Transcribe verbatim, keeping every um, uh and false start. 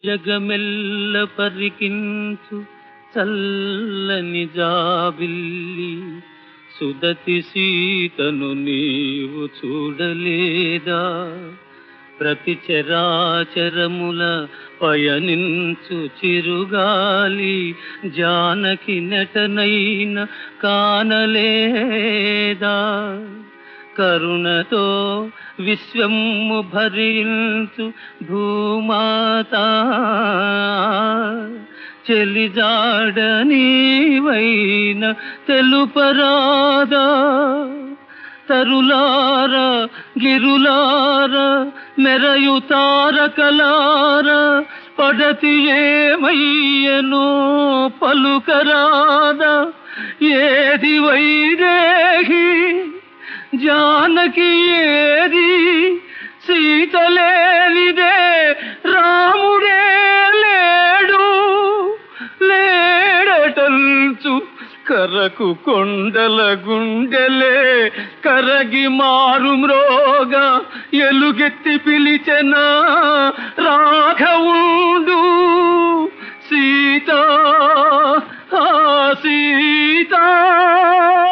జగమెల్ల పరికించు చల్లని జాబిల్లి సుదతి సీతను నీవు చూడలేదా? ప్రతి చరాచరముల పయనించు చిరుగాలి జానకి నటనైన కానలేదా? కరుణతో విశ్వము భరించు భూమాత చెలిజాడ నీవైన తెలుపరాదా? తరులార గిరులార మెరయు తారకలార పడతి ఏమయ్యనో పలుకరాదా? ఏది వైదేహి జానకి ఏది సీతలేనిదే రాముడే లేడు లేడటంచు కరకు కొండల గుండెలే కరగి మారు మ్రోగా ఎలుగెత్తి పిలిచెన రాఘవుండు సీత ఆ సీత.